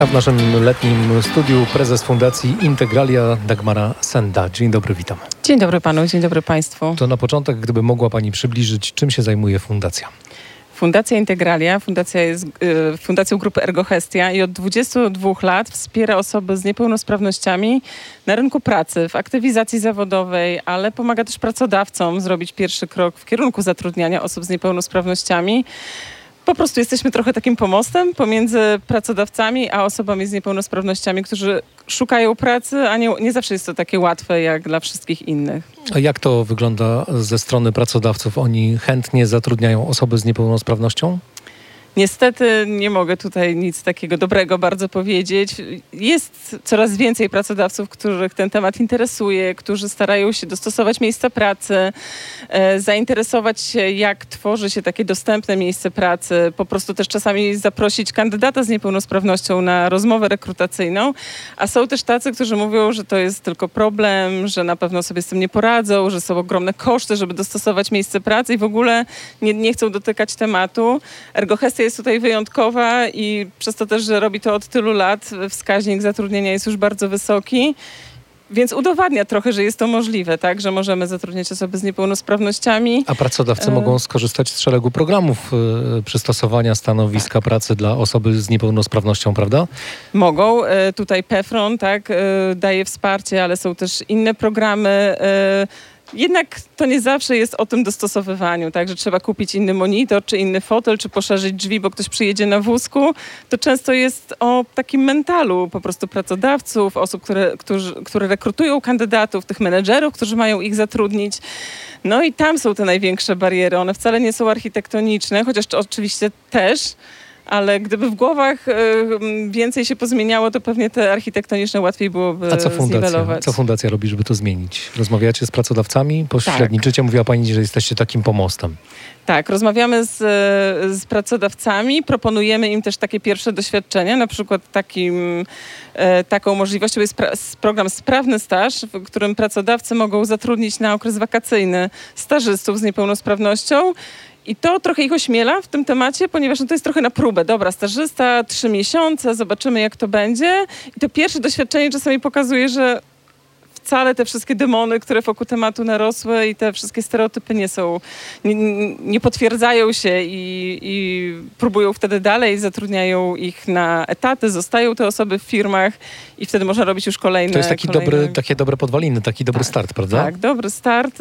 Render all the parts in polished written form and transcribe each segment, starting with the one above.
W naszym letnim studiu prezes Fundacji Integralia Dagmara Senda. Dzień dobry, witam. Dzień dobry panu, dzień dobry państwu. To na początek, gdyby mogła pani przybliżyć, czym się zajmuje fundacja? Fundacja Integralia, fundacja jest fundacją grupy Ergohestia i od 22 lat wspiera osoby z niepełnosprawnościami na rynku pracy, w aktywizacji zawodowej, ale pomaga też pracodawcom zrobić pierwszy krok w kierunku zatrudniania osób z niepełnosprawnościami. Po prostu jesteśmy trochę takim pomostem pomiędzy pracodawcami a osobami z niepełnosprawnościami, którzy szukają pracy, a nie zawsze jest to takie łatwe jak dla wszystkich innych. A jak to wygląda ze strony pracodawców? Oni chętnie zatrudniają osoby z niepełnosprawnością? Niestety nie mogę tutaj nic takiego dobrego bardzo powiedzieć. Jest coraz więcej pracodawców, których ten temat interesuje, którzy starają się dostosować miejsca pracy, zainteresować się, jak tworzy się takie dostępne miejsce pracy, po prostu też czasami zaprosić kandydata z niepełnosprawnością na rozmowę rekrutacyjną, a są też tacy, którzy mówią, że to jest tylko problem, że na pewno sobie z tym nie poradzą, że są ogromne koszty, żeby dostosować miejsce pracy i w ogóle nie chcą dotykać tematu. Ergohestia jest tutaj wyjątkowa i przez to też, że robi to od tylu lat, wskaźnik zatrudnienia jest już bardzo wysoki, więc udowadnia trochę, że jest to możliwe, tak, że możemy zatrudniać osoby z niepełnosprawnościami. A pracodawcy mogą skorzystać z szeregu programów przystosowania stanowiska pracy dla osoby z niepełnosprawnością, prawda? Mogą. Tutaj PFRON, tak, daje wsparcie, ale są też inne programy. Jednak to nie zawsze jest o tym dostosowywaniu, tak, że trzeba kupić inny monitor, czy inny fotel, czy poszerzyć drzwi, bo ktoś przyjedzie na wózku. To często jest o takim mentalu po prostu pracodawców, osób, które rekrutują kandydatów, tych menedżerów, którzy mają ich zatrudnić. No i tam są te największe bariery. One wcale nie są architektoniczne, chociaż oczywiście też, ale gdyby w głowach więcej się pozmieniało, to pewnie te architektoniczne łatwiej byłoby zniwelować. Co fundacja robi, żeby to zmienić? Rozmawiacie z pracodawcami? Pośredniczycie? Tak. Mówiła pani, że jesteście takim pomostem. Tak, rozmawiamy z pracodawcami, proponujemy im też takie pierwsze doświadczenia, na przykład taką możliwością jest program Sprawny Staż, w którym pracodawcy mogą zatrudnić na okres wakacyjny stażystów z niepełnosprawnością. I to trochę ich ośmiela w tym temacie, ponieważ to jest trochę na próbę. Dobra, stażysta, 3 miesiące, zobaczymy jak to będzie. I to pierwsze doświadczenie czasami pokazuje, że wcale te wszystkie demony, które wokół tematu narosły i te wszystkie stereotypy nie potwierdzają się i próbują wtedy dalej, zatrudniają ich na etaty, zostają te osoby w firmach i wtedy można robić już kolejne. To jest takie dobre podwaliny, taki dobry start, prawda? Tak, dobry start.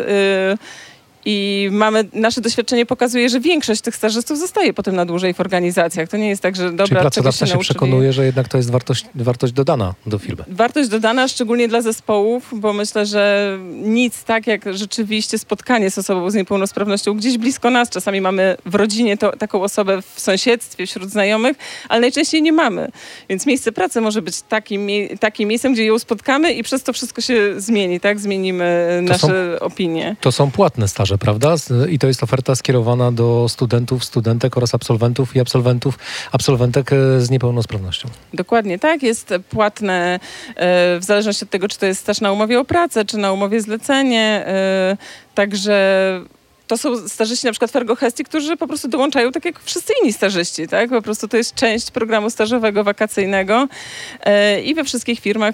I nasze doświadczenie pokazuje, że większość tych stażystów zostaje potem na dłużej w organizacjach. To nie jest tak, że dobra, czyli pracodawca się nauczyli. przekonuje, że jednak to jest wartość dodana do firmy. Wartość dodana, szczególnie dla zespołów, bo myślę, że nic tak jak rzeczywiście spotkanie z osobą z niepełnosprawnością gdzieś blisko nas. Czasami mamy w rodzinie taką osobę w sąsiedztwie, wśród znajomych, ale najczęściej nie mamy. Więc miejsce pracy może być takim miejscem, gdzie ją spotkamy i przez to wszystko się zmieni, tak? Zmienimy nasze opinie. To są płatne staże, prawda? I to jest oferta skierowana do studentów, studentek oraz absolwentów i absolwentek z niepełnosprawnością. Dokładnie tak. Jest płatne w zależności od tego, czy to jest staż na umowie o pracę, czy na umowie zlecenie. Także to są stażyści na przykład w Ergohestii, którzy po prostu dołączają tak jak wszyscy inni stażyści, tak? Po prostu to jest część programu stażowego, wakacyjnego i we wszystkich firmach,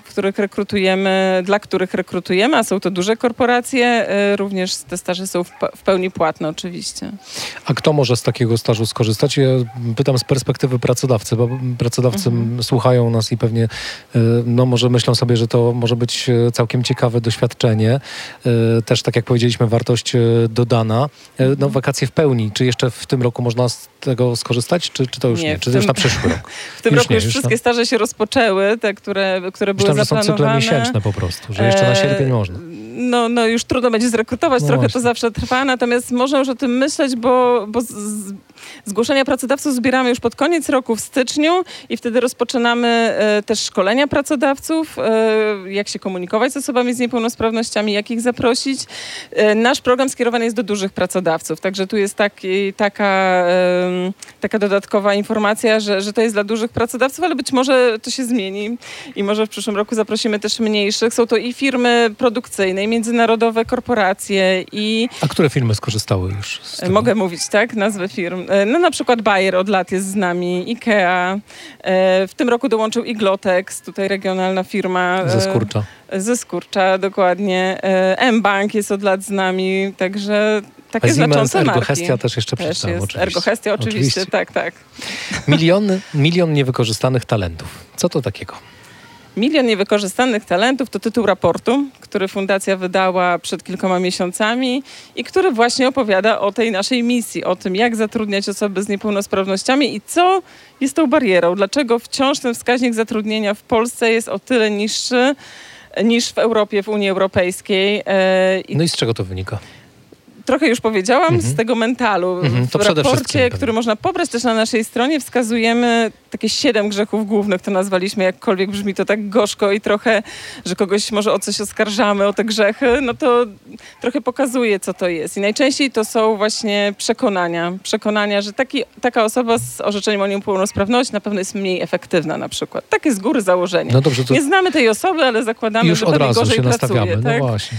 dla których rekrutujemy, a są to duże korporacje, również te staże są w pełni płatne oczywiście. A kto może z takiego stażu skorzystać? Ja pytam z perspektywy pracodawcy, bo pracodawcy słuchają nas i pewnie może myślą sobie, że to może być całkiem ciekawe doświadczenie. Też tak jak powiedzieliśmy, wartość dodana. Wakacje w pełni. Czy jeszcze w tym roku można z tego skorzystać, czy to już nie? Czy to już na przyszły rok? W tym roku już wszystkie staże się rozpoczęły, te, które były zaplanowane. Że są cykle miesięczne po prostu, że jeszcze na sierpień można. No już trudno będzie zrekrutować, trochę właśnie. To zawsze trwa, natomiast można już o tym myśleć, bo zgłoszenia pracodawców zbieramy już pod koniec roku w styczniu i wtedy rozpoczynamy też szkolenia pracodawców, jak się komunikować z osobami z niepełnosprawnościami, jak ich zaprosić. Nasz program skierowany jest do dużych pracodawców, także tu jest taka dodatkowa informacja, że to jest dla dużych pracodawców, ale być może to się zmieni i może w przyszłym roku zaprosimy też mniejszych. Są to i firmy produkcyjne, i międzynarodowe korporacje i... A które firmy skorzystały już z tego? Mogę mówić, tak? Nazwę firm. No na przykład Bayer od lat jest z nami, IKEA. W tym roku dołączył Iglotex, tutaj regionalna firma. Ze Skurcza. Ze Skurcza, dokładnie. mBank jest od lat z nami, także takie Siemens, znaczące marki. Ergohestia też jeszcze Też przeczytałem, jest. oczywiście. Ergohestia oczywiście, tak. Milion niewykorzystanych talentów. Co to takiego? Milion niewykorzystanych talentów to tytuł raportu, który fundacja wydała przed kilkoma miesiącami i który właśnie opowiada o tej naszej misji, o tym, jak zatrudniać osoby z niepełnosprawnościami i co jest tą barierą. Dlaczego wciąż ten wskaźnik zatrudnienia w Polsce jest o tyle niższy niż w Europie, w Unii Europejskiej. No i z czego to wynika? Trochę już powiedziałam, z tego mentalu. To W przede raporcie, wszystkim który można pobrać też na naszej stronie, wskazujemy takie 7 grzechów głównych, to nazwaliśmy, jakkolwiek brzmi to tak gorzko i trochę, że kogoś może o coś oskarżamy, o te grzechy, no to trochę pokazuje, co to jest. I najczęściej to są właśnie przekonania, że taka osoba z orzeczeniem o niepełnosprawności na pewno jest mniej efektywna na przykład. Takie z góry założenie. No dobrze, to nie znamy tej osoby, ale zakładamy, już że od pewnie razu gorzej się pracuje. nastawiamy. Tak? No właśnie.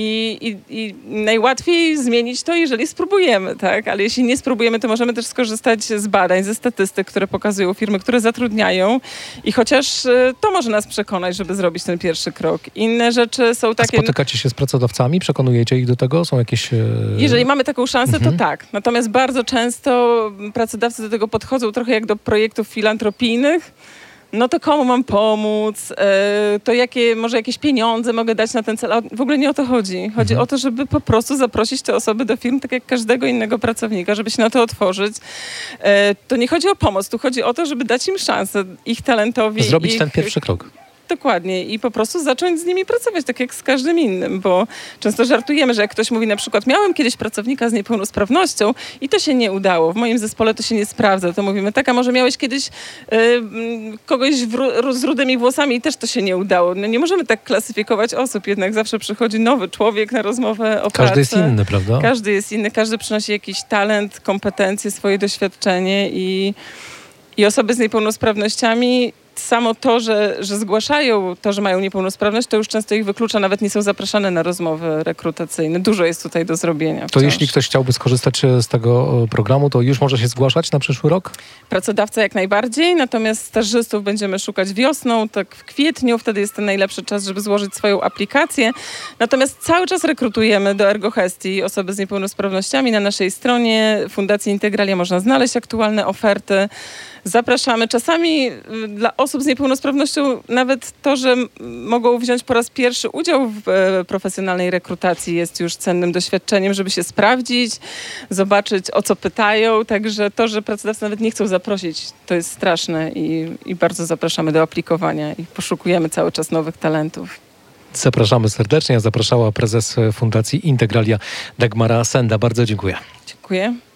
I najłatwiej zmienić to, jeżeli spróbujemy, tak? Ale jeśli nie spróbujemy, to możemy też skorzystać z badań, ze statystyk, które pokazują firmy, które zatrudniają i chociaż to może nas przekonać, żeby zrobić ten pierwszy krok. Inne rzeczy są A takie... spotykacie się z pracodawcami? Przekonujecie ich do tego? Są jakieś... Jeżeli mamy taką szansę, to tak. Natomiast bardzo często pracodawcy do tego podchodzą trochę jak do projektów filantropijnych. No to komu mam pomóc, to może jakieś pieniądze mogę dać na ten cel. A w ogóle nie o to chodzi. Chodzi o to, żeby po prostu zaprosić te osoby do firm, tak jak każdego innego pracownika, żeby się na to otworzyć. To nie chodzi o pomoc, tu chodzi o to, żeby dać im szansę, ich talentowi. Zrobić ten pierwszy krok. Dokładnie i po prostu zacząć z nimi pracować, tak jak z każdym innym, bo często żartujemy, że jak ktoś mówi na przykład, miałem kiedyś pracownika z niepełnosprawnością i to się nie udało, w moim zespole to się nie sprawdza, to mówimy, tak, a może miałeś kiedyś kogoś z rudymi włosami i też to się nie udało. No nie możemy tak klasyfikować osób, jednak zawsze przychodzi nowy człowiek na rozmowę o pracę. Każdy jest inny, prawda? Każdy jest inny, każdy przynosi jakiś talent, kompetencje, swoje doświadczenie i osoby z niepełnosprawnościami samo to, że zgłaszają to, że mają niepełnosprawność, to już często ich wyklucza, nawet nie są zapraszane na rozmowy rekrutacyjne. Dużo jest tutaj do zrobienia. To jeśli ktoś chciałby skorzystać z tego programu, to już może się zgłaszać na przyszły rok? Pracodawca jak najbardziej, natomiast stażystów będziemy szukać wiosną, tak w kwietniu, wtedy jest ten najlepszy czas, żeby złożyć swoją aplikację. Natomiast cały czas rekrutujemy do Ergohestii osoby z niepełnosprawnościami. Na naszej stronie Fundacji Integralia można znaleźć aktualne oferty. Zapraszamy. Czasami dla osób z niepełnosprawnością nawet to, że mogą wziąć po raz pierwszy udział w profesjonalnej rekrutacji jest już cennym doświadczeniem, żeby się sprawdzić, zobaczyć o co pytają. Także to, że pracodawcy nawet nie chcą zaprosić, to jest straszne i bardzo zapraszamy do aplikowania i poszukujemy cały czas nowych talentów. Zapraszamy serdecznie. Zapraszała prezes Fundacji Integralia Dagmara Senda. Bardzo dziękuję. Dziękuję.